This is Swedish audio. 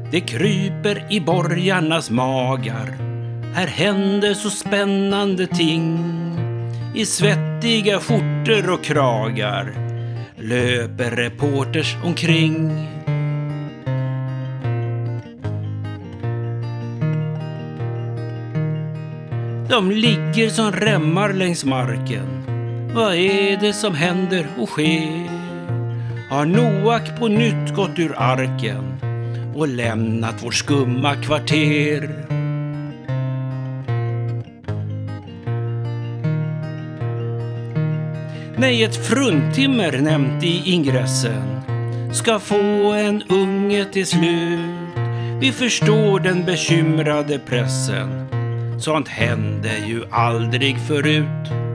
Det kryper i borgarnas magar. Här händer så spännande ting. I svettiga skjortor och kragar löper reporters omkring. De ligger som remmar längs marken. Vad är det som händer och sker? Har Noak på nytt gått ur arken och lämnat vårt skumma kvarter? Nej, ett fruntimmer nämnt i ingressen ska få en unge till slut. Vi förstår den bekymrade pressen. Sånt hände ju aldrig förut.